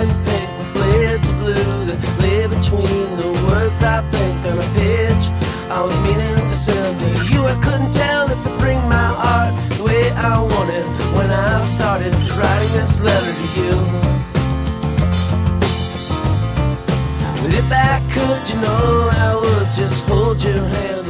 in pink with blades of blue that lay between the words I think on a page I was meaning to send to you. I couldn't tell if to bring my art the way I wanted when I started writing this letter to you. But if I could, you know, I would just hold your hand